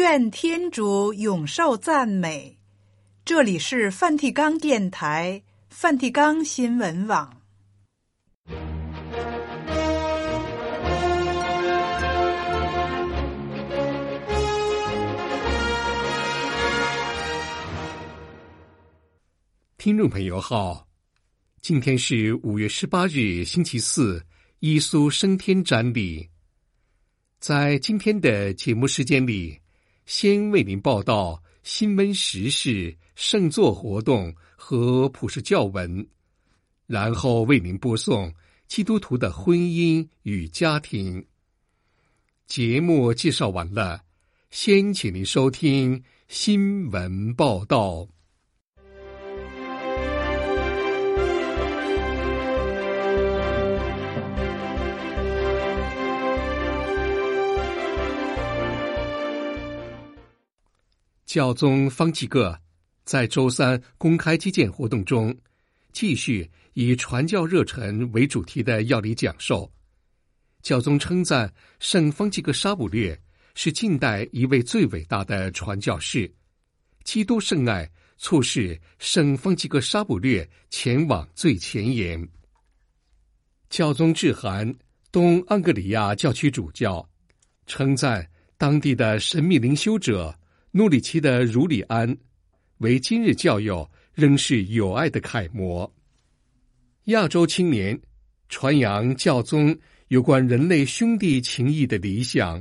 愿天主永受赞美。这里是梵蒂冈电台、梵蒂冈新闻网。 听众朋友好，今天是5月18日星期四，耶稣升天瞻礼。在今天的节目时间里，先为您报道新闻时事、圣座活动和普世教文，然后为您播送基督徒的婚姻与家庭。节目介绍完了，先请您收听新闻报道。教宗方济各在周三公开基建活动中，继续以传教热忱为主题的要理讲授。教宗称赞圣方济各沙卜略是近代一位最伟大的传教士，基督圣爱促使圣方济各沙卜略前往最前沿。教宗致函东安格里亚教区主教，称赞当地的神秘灵修者努里奇的儒里安为今日教友仍是有爱的楷模。亚洲青年传扬教宗有关人类兄弟情谊的理想。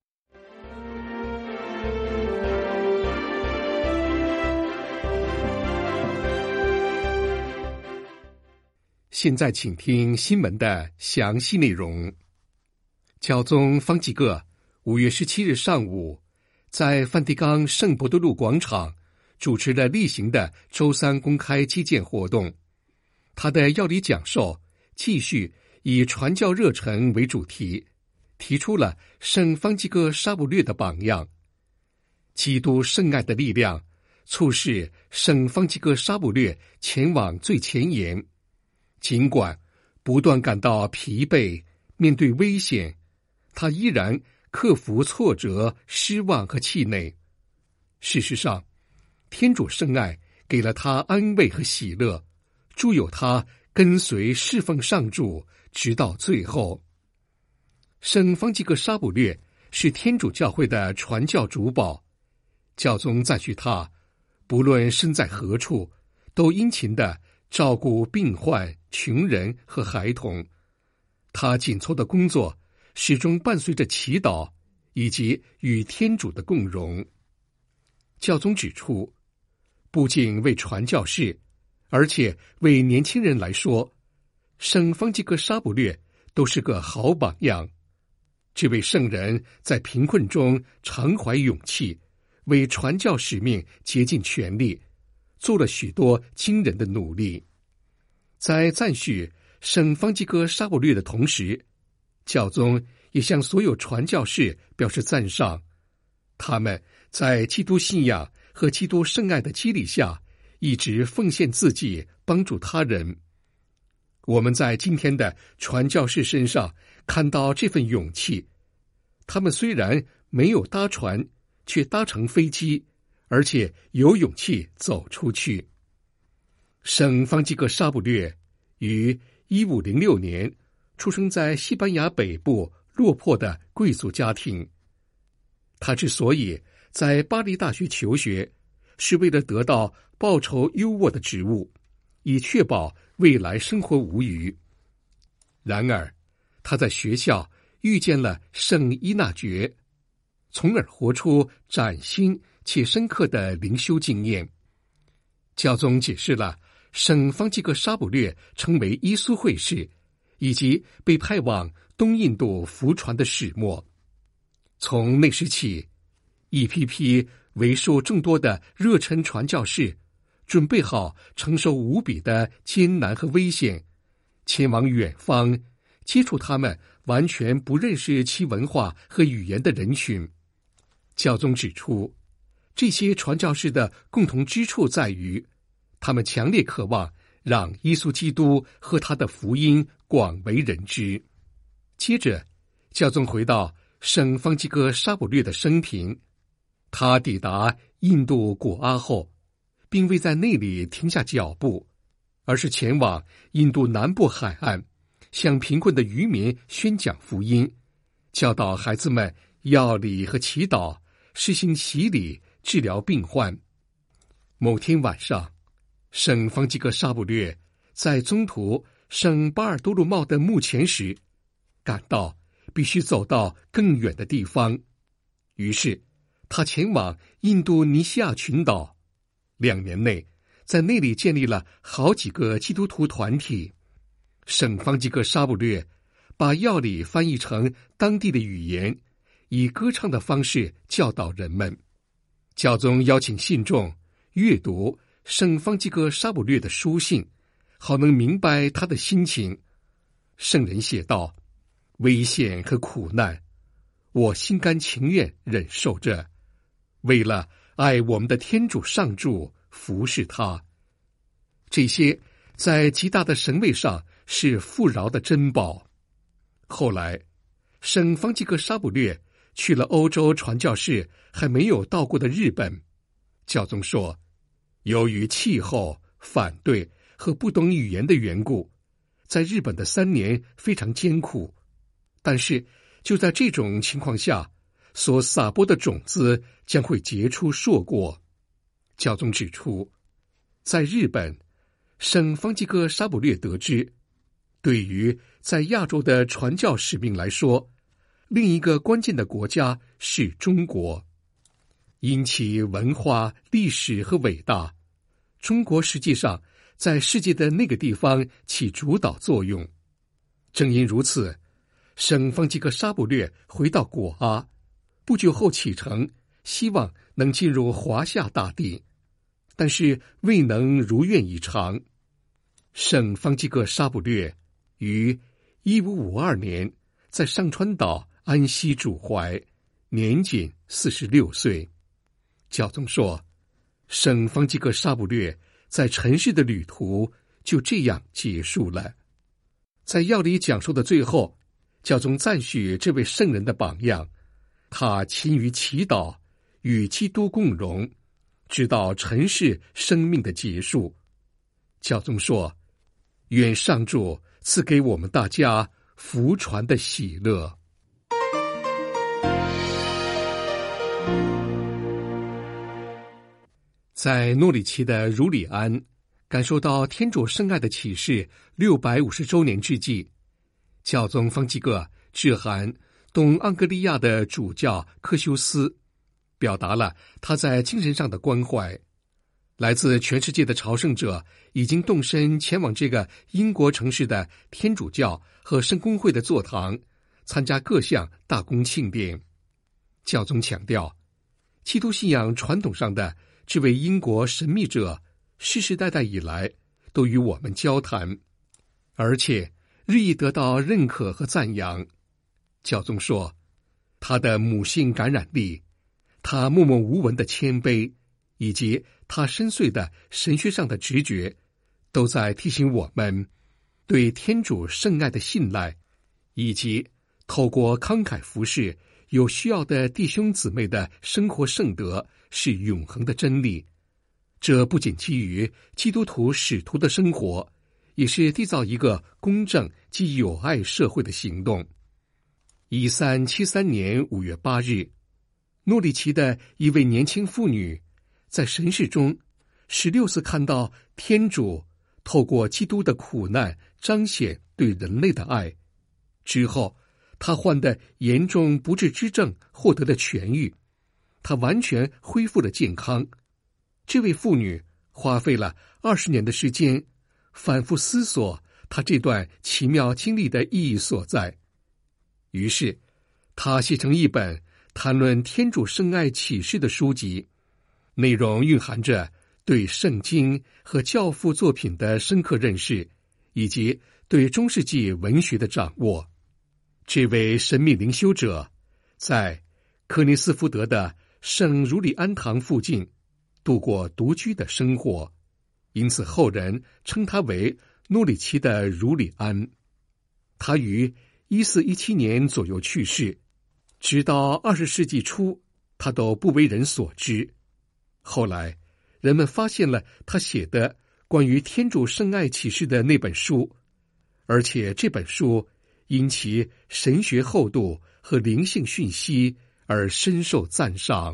现在请听新闻的详细内容。教宗方济各5月17日上午在梵蒂冈圣伯多禄广场主持了例行的周三公开基建活动。他的要理讲授继续以传教热忱为主题，提出了圣方济各沙卜略的榜样。基督圣爱的力量促使圣方济各沙卜略前往最前沿，尽管不断感到疲惫，面对危险，他依然克服挫折、失望和气馁。事实上，天主圣爱给了他安慰和喜乐，助有他跟随侍奉上主直到最后。圣方济各沙卜略是天主教会的传教主保，教宗赞许他不论身在何处，都殷勤地照顾病患、穷人和孩童。他紧凑的工作始终伴随着祈祷以及与天主的共融。教宗指出，不仅为传教士，而且为年轻人来说，圣方济各沙卜略都是个好榜样。这位圣人在贫困中常怀勇气，为传教使命竭尽全力，做了许多惊人的努力。在赞许圣方济各沙卜略的同时，教宗也向所有传教士表示赞赏，他们在基督信仰和基督圣爱的激励下，一直奉献自己，帮助他人。我们在今天的传教士身上看到这份勇气，他们虽然没有搭船，却搭乘飞机，而且有勇气走出去。圣方济各沙卜略于1506年出生在西班牙北部落魄的贵族家庭。他之所以在巴黎大学求学，是为了得到报酬优渥的职务，以确保未来生活无虞。然而，他在学校遇见了圣依纳爵，从而活出崭新且深刻的灵修经验。教宗解释了圣方济各沙卜略成为耶稣会士以及被派往东印度福传的始末。从那时起，一批批为数众多的热忱传教士准备好承受无比的艰难和危险，前往远方接触他们完全不认识其文化和语言的人群。教宗指出，这些传教士的共同之处在于，他们强烈渴望让耶稣基督和他的福音广为人知。接着，教宗回到圣方济各沙卜略的生平， 他抵达印度果阿后，并未在那里停下脚步，而是前往印度南部海岸，向贫困的渔民宣讲福音，教导孩子们要理和祈祷，实行洗礼，治疗病患。某天晚上，圣方济各沙不略在中途圣巴尔多禄茂的墓前时，感到必须走到更远的地方，于是他前往印度尼西亚群岛，2年内在那里建立了好几个基督徒团体。圣方济各沙不略把要理翻译成当地的语言，以歌唱的方式教导人们。教宗邀请信众阅读圣方济各沙不略的书信，好能明白他的心情。圣人写道：危险和苦难，我心甘情愿忍受着，为了爱我们的天主上主，服侍他。这些在极大的神位上是富饶的珍宝。后来，圣方济各沙不略去了欧洲传教士还没有到过的日本。教宗说，由于气候、反对和不懂语言的缘故，在日本的3年非常艰苦。但是就在这种情况下，所撒播的种子将会结出硕果。教宗指出，在日本，圣方济各沙不略得知，对于在亚洲的传教使命来说，另一个关键的国家是中国。因其文化、历史和伟大，中国实际上在世界的那个地方起主导作用。正因如此，圣方济各沙不略回到果阿，不久后启程，希望能进入华夏大地，但是未能如愿以偿。圣方济各沙不略于1552年在上川岛安息主怀，年仅46岁。教宗说，圣方济各沙不略在尘世的旅途就这样结束了。在要理讲述的最后，教宗赞许这位圣人的榜样，他勤于祈祷，与基督共荣，直到尘世生命的结束。教宗说，愿上主赐给我们大家福传的喜乐。在诺里奇的儒里安感受到天主圣爱的启示650周年之际，教宗方济各致函东盎格利亚的主教科修斯，表达了他在精神上的关怀。来自全世界的朝圣者已经动身前往这个英国城市的天主教和圣公会的座堂，参加各项大公庆典。教宗强调，基督信仰传统上的这位英国神秘者世世代代以来都与我们交谈，而且日益得到认可和赞扬。教宗说，他的母性感染力，他默默无闻的谦卑，以及他深邃的神学上的直觉，都在提醒我们对天主圣爱的信赖，以及透过慷慨服侍有需要的弟兄姊妹的生活圣德是永恒的真理。这不仅基于基督徒使徒的生活，也是缔造一个公正及有爱社会的行动。1373年5月8日，诺里奇的一位年轻妇女在神视中16次看到天主透过基督的苦难彰显对人类的爱。之后，她患的严重不治之症获得了痊愈，她完全恢复了健康。这位妇女花费了20年的时间，反复思索她这段奇妙经历的意义所在。于是，她写成一本谈论天主圣爱启示的书籍，内容蕴含着对圣经和教父作品的深刻认识，以及对中世纪文学的掌握。这位神秘灵修者在科尼斯福德的圣儒里安堂附近度过独居的生活，因此后人称他为诺里奇的儒里安。他于1417年左右去世，直到20世纪初他都不为人所知。后来，人们发现了他写的关于天主圣爱启示的那本书，而且这本书因其神学厚度和灵性讯息而深受赞赏。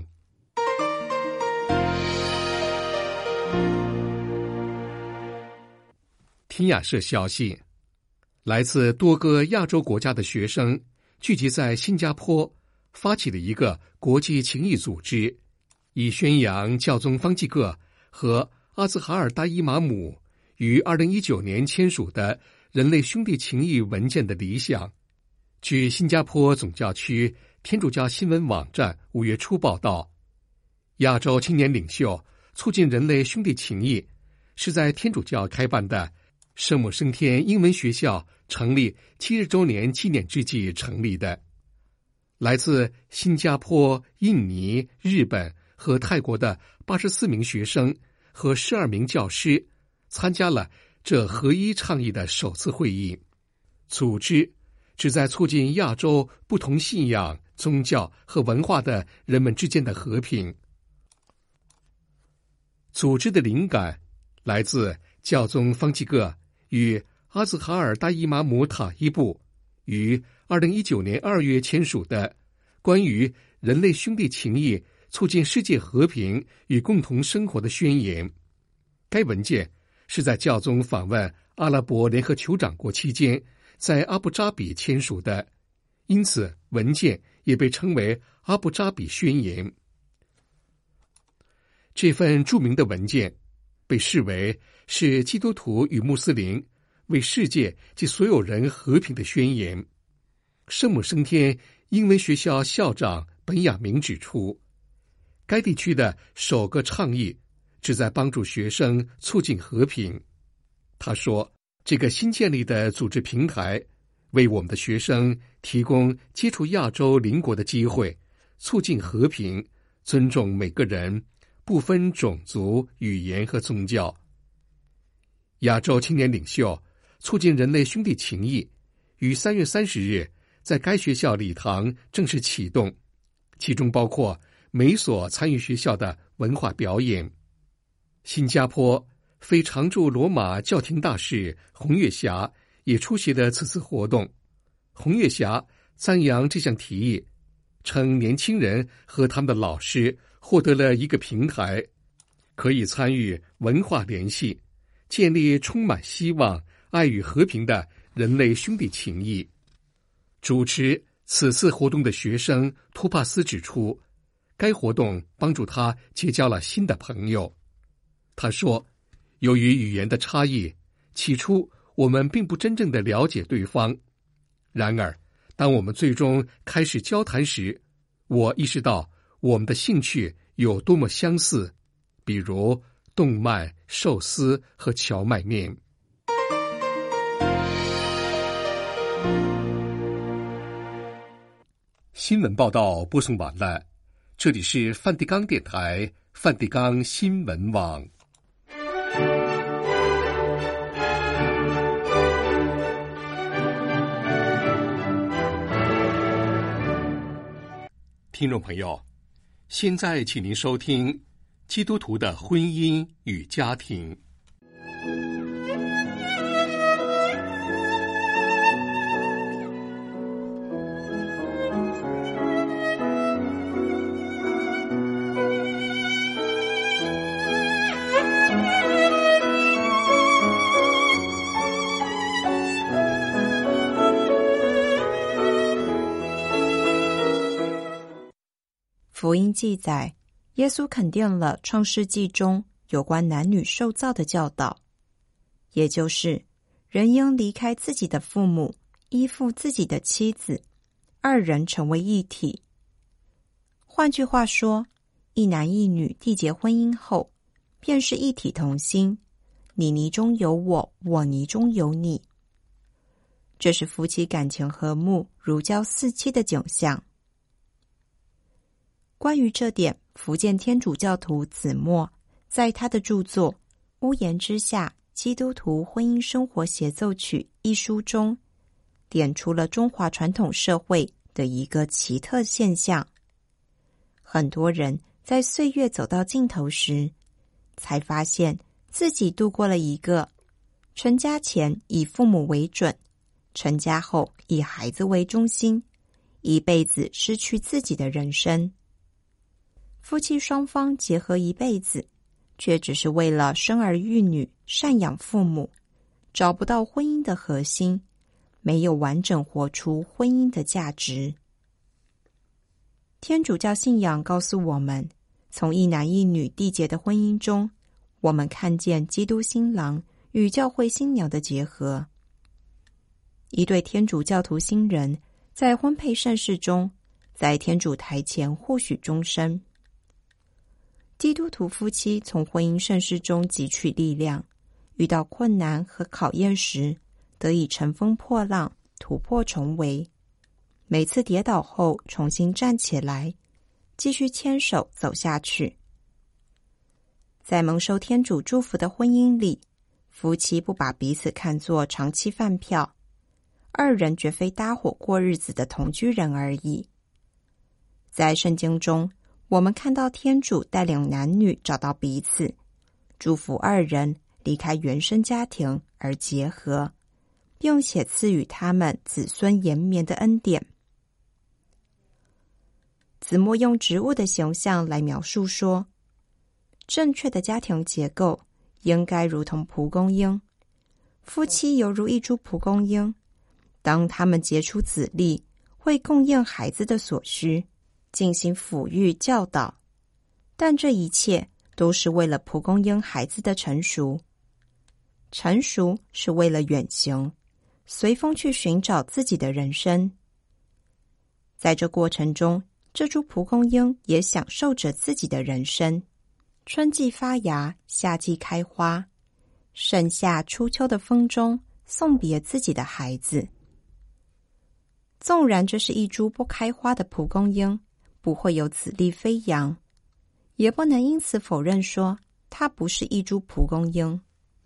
天雅社消息，来自多个亚洲国家的学生聚集在新加坡，发起了一个国际情谊组织，以宣扬教宗方济各和阿兹哈尔大伊玛姆于2019年签署的人类兄弟情谊文件的理想。据新加坡总教区天主教新闻网站5月初报道，亚洲青年领袖促进人类兄弟情谊是在天主教开办的圣母升天英文学校成立70周年纪念之际成立的。来自新加坡、印尼、日本和泰国的84名学生和12名教师参加了这合一倡议的首次会议。组织旨在促进亚洲不同信仰、宗教和文化的人们之间的和平。组织的灵感来自教宗方济各与阿兹哈尔大伊玛姆塔伊布于2019年2月签署的关于人类兄弟情谊促进世界和平与共同生活的宣言。该文件是在教宗访问阿拉伯联合酋长国期间在阿布扎比签署的，因此文件也被称为阿布扎比宣言。这份著名的文件被视为是基督徒与穆斯林为世界及所有人和平的宣言。圣母升天英文学校校长本雅明指出，该地区的首个倡议旨在帮助学生促进和平。他说，这个新建立的组织平台为我们的学生提供接触亚洲邻国的机会，促进和平，尊重每个人，不分种族、语言和宗教。亚洲青年领袖促进人类兄弟情谊于3月30日在该学校礼堂正式启动，其中包括每所参与学校的文化表演。新加坡非常驻罗马教廷大使洪月霞也出席了此次活动。洪月霞赞扬这项提议，称年轻人和他们的老师获得了一个平台，可以参与文化联系，建立充满希望、爱与和平的人类兄弟情谊。主持此次活动的学生托帕斯指出，该活动帮助他结交了新的朋友。他说，由于语言的差异，起初我们并不真正的了解对方。然而，当我们最终开始交谈时，我意识到我们的兴趣有多么相似，比如动漫、寿司和荞麦面。新闻报道播送完了，这里是梵蒂冈电台梵蒂冈新闻网。听众朋友，现在请您收听基督徒的婚姻与家庭。 福音记载，耶稣肯定了创世纪中有关男女受造的教导，也就是人应离开自己的父母，依附自己的妻子，二人成为一体。换句话说，一男一女缔结婚姻后，便是一体同心，你泥中有我，我泥中有你。这是夫妻感情和睦、如胶似漆的景象。关于这点，福建天主教徒子墨在他的著作《屋檐之下：基督徒婚姻生活协奏曲》一书中，点出了中华传统社会的一个奇特现象： 很多人在岁月走到尽头时，才发现自己度过了一个成家前以父母为准，成家后以孩子为中心，一辈子失去自己的人生。夫妻双方结合一辈子，却只是为了生儿育女、赡养父母，找不到婚姻的核心，没有完整活出婚姻的价值。天主教信仰告诉我们，从一男一女缔结的婚姻中，我们看见基督新郎与教会新娘的结合。一对天主教徒新人在婚配圣事中，在天主台前互许终身。基督徒夫妻从婚姻圣事中汲取力量，遇到困难和考验时，得以乘风破浪，突破重围。每次跌倒后重新站起来，继续牵手走下去。在蒙受天主祝福的婚姻里，夫妻不把彼此看作长期饭票，二人绝非搭伙过日子的同居人而已。在圣经中，我们看到天主带领男女找到彼此，祝福二人离开原生家庭而结合，并且赐予他们子孙延绵的恩典。子墨用植物的形象来描述说，正确的家庭结构应该如同蒲公英，夫妻犹如一株蒲公英，当他们结出子粒，会供应孩子的所需，进行抚育教导，但这一切都是为了蒲公英孩子的成熟。成熟是为了远行，随风去寻找自己的人生。在这过程中，这株蒲公英也享受着自己的人生，春季发芽，夏季开花，盛夏初秋的风中送别自己的孩子。纵然这是一株不开花的蒲公英，不会有子粒飞扬，也不能因此否认说它不是一株蒲公英。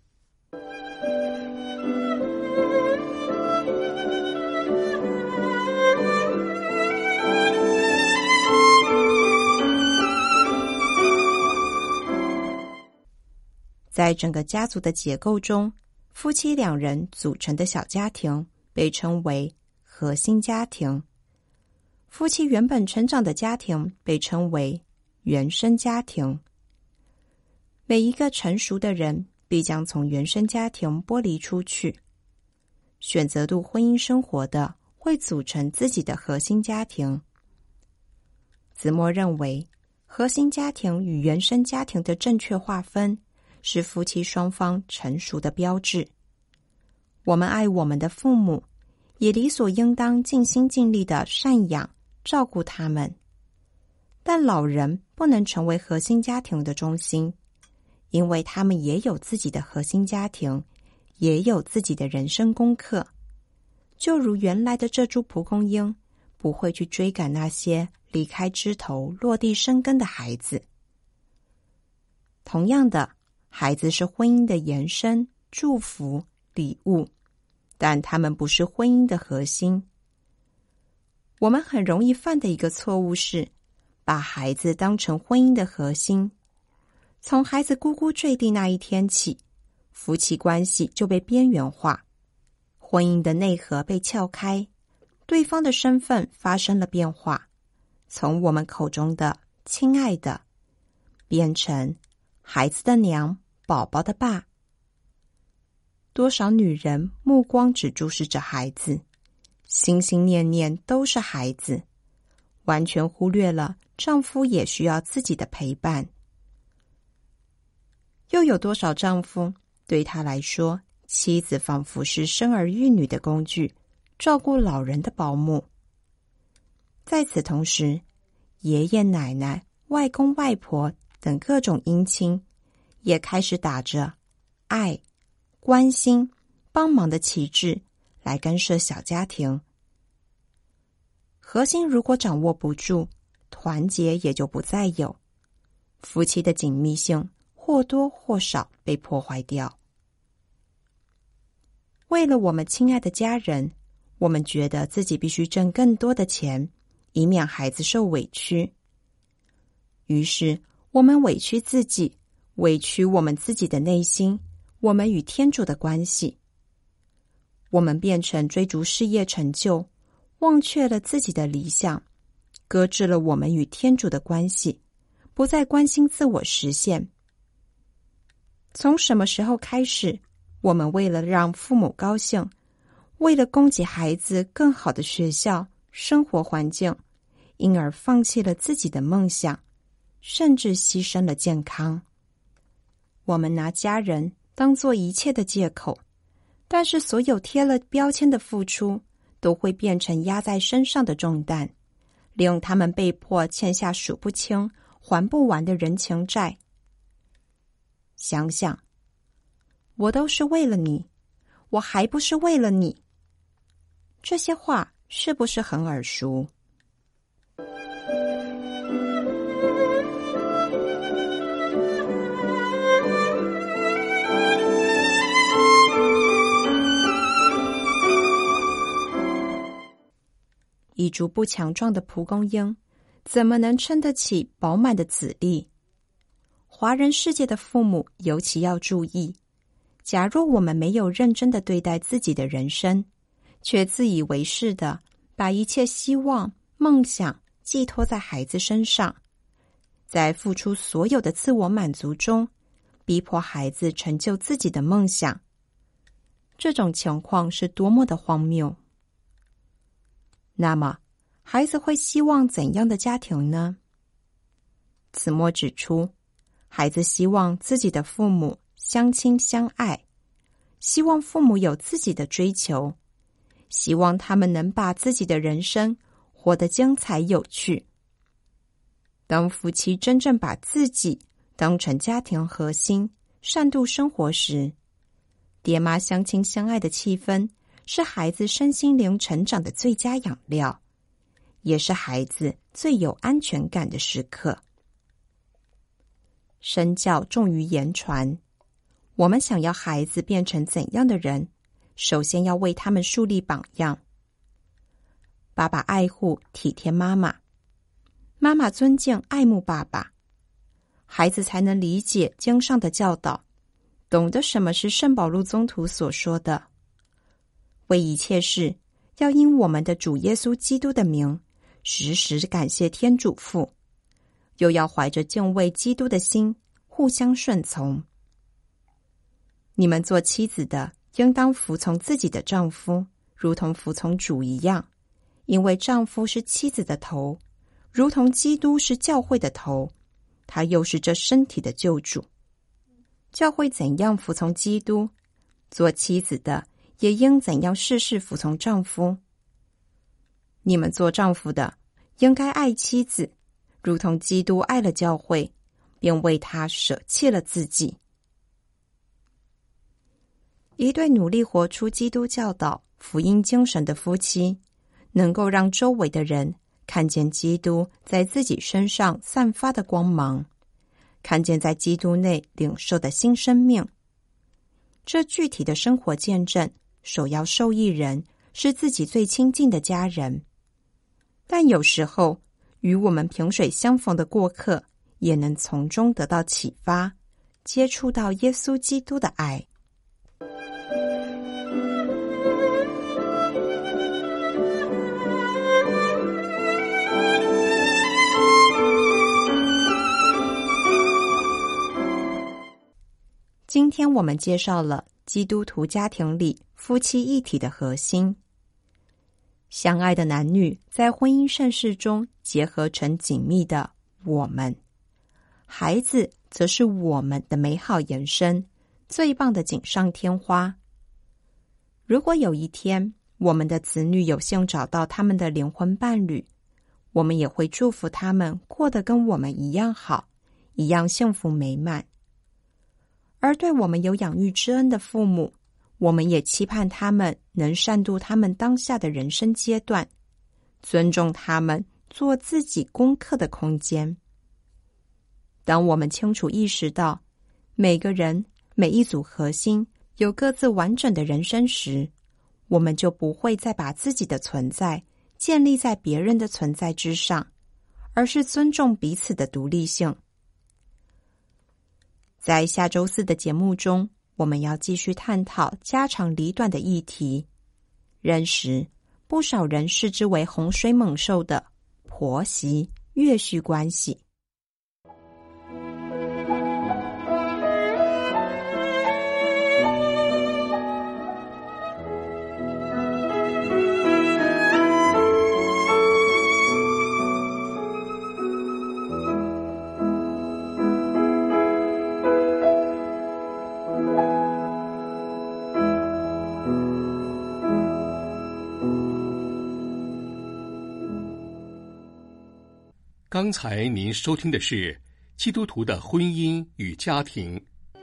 在整个家族的结构中，夫妻两人组成的小家庭被称为核心家庭，夫妻原本成长的家庭被称为原生家庭。每一个成熟的人必将从原生家庭剥离出去，选择度婚姻生活的会组成自己的核心家庭。子墨认为，核心家庭与原生家庭的正确划分是夫妻双方成熟的标志。我们爱我们的父母，也理所应当尽心尽力地赡养、照顾他们。但老人不能成为核心家庭的中心，因为他们也有自己的核心家庭，也有自己的人生功课。就如原来的这株蒲公英，不会去追赶那些离开枝头落地生根的孩子。同样的，孩子是婚姻的延伸、祝福、礼物，但他们不是婚姻的核心。我们很容易犯的一个错误是，把孩子当成婚姻的核心。从孩子呱呱坠地那一天起，夫妻关系就被边缘化，婚姻的内核被撬开，对方的身份发生了变化，从我们口中的亲爱的，变成孩子的娘、宝宝的爸。多少女人目光只注视着孩子，心心念念都是孩子，完全忽略了丈夫也需要自己的陪伴。又有多少丈夫对他来说，妻子仿佛是生儿育女的工具，照顾老人的保姆。在此同时，爷爷奶奶、外公外婆等各种姻亲也开始打着爱、关心、帮忙的旗帜来干涉小家庭。核心如果掌握不住，团结也就不再有，夫妻的紧密性或多或少被破坏掉。为了我们亲爱的家人，我们觉得自己必须挣更多的钱，以免孩子受委屈。 于是我们委屈自己，委屈我们自己的内心，我们与天主的关系。我们变成追逐事业成就，忘却了自己的理想，搁置了我们与天主的关系，不再关心自我实现。从什么时候开始，我们为了让父母高兴，为了供给孩子更好的学校、生活环境，因而放弃了自己的梦想，甚至牺牲了健康？我们拿家人当作一切的借口，但是所有贴了标签的付出都会变成压在身上的重担，令他们被迫欠下数不清、还不完的人情债。想想，我都是为了你，我还不是为了你。这些话是不是很耳熟？一株不强壮的蒲公英，怎么能撑得起饱满的籽粒？华人世界的父母尤其要注意，假如我们没有认真的对待自己的人生，却自以为是的把一切希望、梦想寄托在孩子身上，在付出所有的自我满足中，逼迫孩子成就自己的梦想，这种情况是多么的荒谬！那么，孩子会希望怎样的家庭呢？子墨指出，孩子希望自己的父母相亲相爱，希望父母有自己的追求，希望他们能把自己的人生活得精彩有趣。当夫妻真正把自己当成家庭核心，善度生活时，爹妈相亲相爱的气氛是孩子身心灵成长的最佳养料，也是孩子最有安全感的时刻。身教重于言传，我们想要孩子变成怎样的人，首先要为他们树立榜样。爸爸爱护体贴妈妈，妈妈尊敬爱慕爸爸，孩子才能理解经上的教导，懂得什么是圣保禄宗徒所说的，为一切事要因我们的主耶稣基督的名时时感谢天主父，又要怀着敬畏基督的心互相顺从。你们做妻子的应当服从自己的丈夫，如同服从主一样，因为丈夫是妻子的头，如同基督是教会的头，他又是这身体的救主。教会怎样服从基督，做妻子的也应怎样事事服从丈夫。你们做丈夫的应该爱妻子，如同基督爱了教会，并为他舍弃了自己。一对努力活出基督教导、福音精神的夫妻，能够让周围的人看见基督在自己身上散发的光芒，看见在基督内领受的新生命。这具体的生活见证，首要受益人是自己最亲近的家人，但有时候与我们萍水相逢的过客也能从中得到启发，接触到耶稣基督的爱。今天我们介绍了基督徒家庭里夫妻一体的核心。相爱的男女在婚姻盛世中结合成紧密的我们，孩子则是我们的美好延伸，最棒的锦上添花。如果有一天我们的子女有幸找到他们的灵魂伴侣，我们也会祝福他们过得跟我们一样好，一样幸福美满。而对我们有养育之恩的父母，我们也期盼他们能善度他们当下的人生阶段，尊重他们做自己功课的空间。当我们清楚意识到每个人、每一组核心有各自完整的人生时，我们就不会再把自己的存在建立在别人的存在之上， 而是尊重彼此的独立性。在下周四的节目中，我们要继续探讨家长里短的议题。认识不少人视之为洪水猛兽的婆媳岳婿关系。 刚才您收听的是《基督徒的婚姻与家庭》。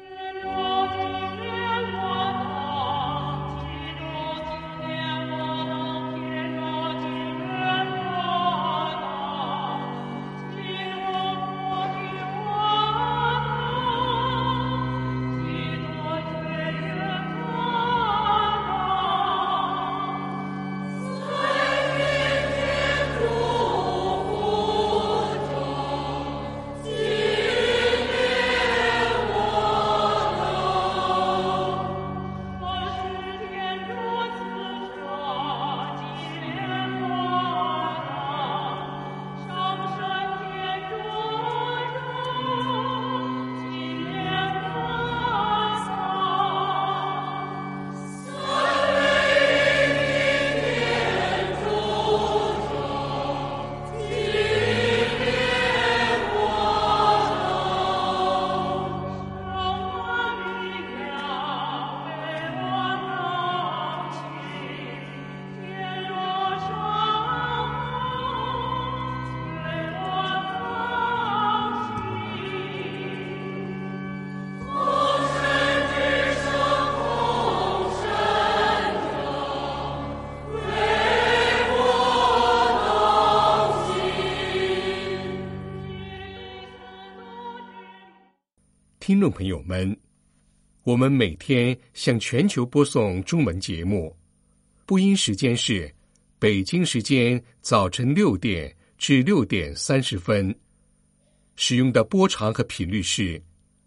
听众朋友们，我们每天向全球播送中文节目，播音时间是北京时间早晨6点至6点30分，使用的波长和频率是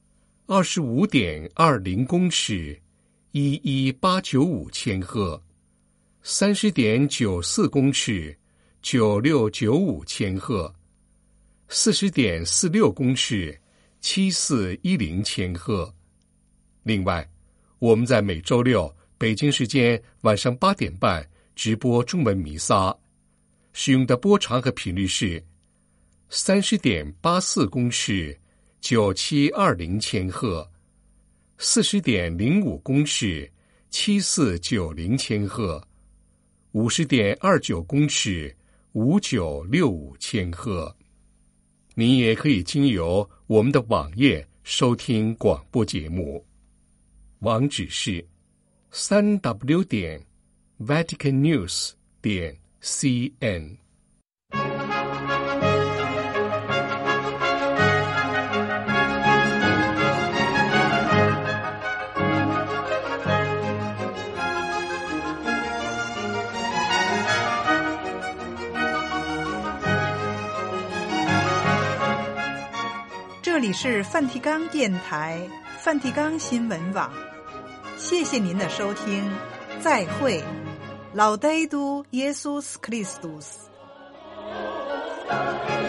25.20公尺，11895千赫，30.94公尺，9695千赫，40.46公尺，7410千赫。另外，我们在每周六北京时间晚上8点半直播中文弥撒，使用的波长和频率是30.84公尺，9720千赫，40.05公尺，7490千赫，50.29公尺，5965千赫。您也可以经由我们的网页收听广播节目，网址是3w.vaticannews.cn。 这里是梵蒂冈电台梵蒂冈新闻网，谢谢您的收听，再会。Laudetur Jesus Christus。